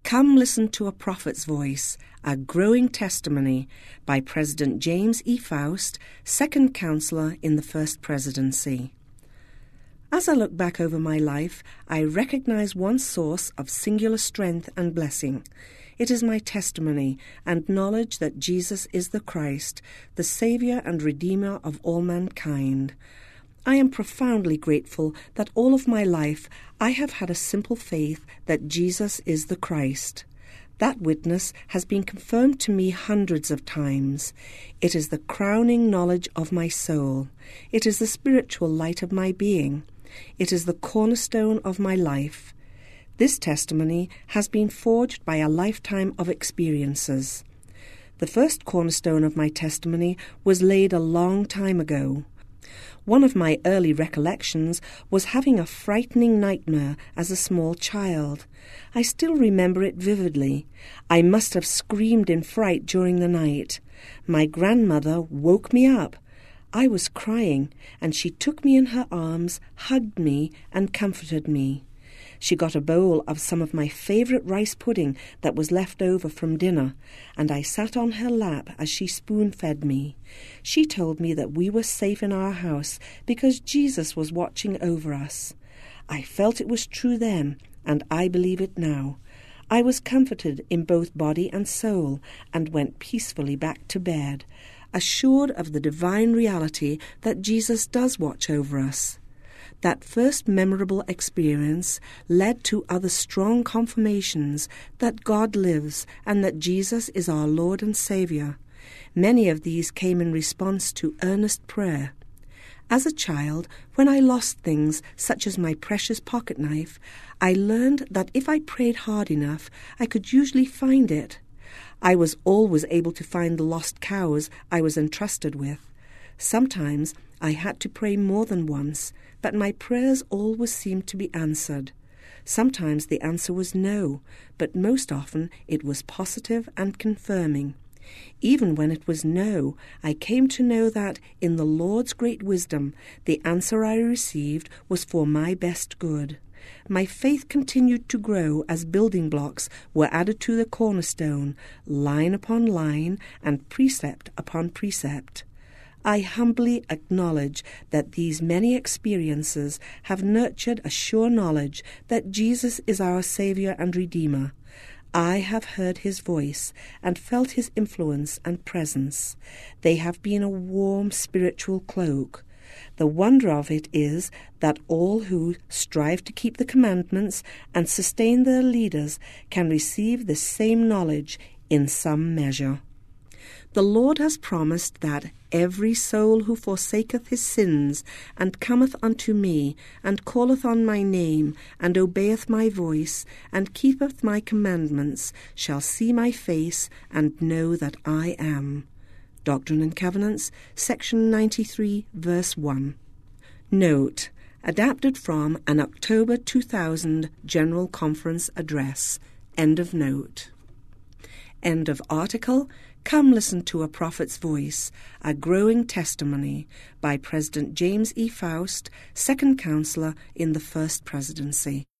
Come Listen to a Prophet's Voice, A Growing Testimony by President James E. Faust, Second Counselor in the First Presidency. As I look back over my life, I recognize one source of singular strength and blessing. It is my testimony and knowledge that Jesus is the Christ, the Saviour and Redeemer of all mankind. I am profoundly grateful that all of my life I have had a simple faith that Jesus is the Christ. That witness has been confirmed to me hundreds of times. It is the crowning knowledge of my soul. It is the spiritual light of my being. It is the cornerstone of my life. This testimony has been forged by a lifetime of experiences. The first cornerstone of my testimony was laid a long time ago. One of my early recollections was having a frightening nightmare as a small child. I still remember it vividly. I must have screamed in fright during the night. My grandmother woke me up. I was crying, and she took me in her arms, hugged me, and comforted me. She got a bowl of some of my favourite rice pudding that was left over from dinner, and I sat on her lap as she spoon-fed me. She told me that we were safe in our house because Jesus was watching over us. I felt it was true then, and I believe it now. I was comforted in both body and soul, and went peacefully back to bed, assured of the divine reality that Jesus does watch over us. That first memorable experience led to other strong confirmations that God lives and that Jesus is our Lord and Saviour. Many of these came in response to earnest prayer. As a child, when I lost things such as my precious pocket knife, I learned that if I prayed hard enough, I could usually find it. I was always able to find the lost cows I was entrusted with. Sometimes I had to pray more than once, but my prayers always seemed to be answered. Sometimes the answer was no, but most often it was positive and confirming. Even when it was no, I came to know that, in the Lord's great wisdom, the answer I received was for my best good. My faith continued to grow as building blocks were added to the cornerstone, line upon line and precept upon precept. I humbly acknowledge that these many experiences have nurtured a sure knowledge that Jesus is our Saviour and Redeemer. I have heard his voice and felt his influence and presence. They have been a warm spiritual cloak. The wonder of it is that all who strive to keep the commandments and sustain their leaders can receive the same knowledge in some measure. The Lord has promised that every soul who forsaketh his sins, and cometh unto me, and calleth on my name, and obeyeth my voice, and keepeth my commandments, shall see my face, and know that I am. Doctrine and Covenants, section 93, verse 1. Note: adapted from an October 2000 General Conference address. End of note. End of article. Come Listen to a Prophet's Voice, A Growing Testimony by President James E. Faust, Second Counselor in the First Presidency.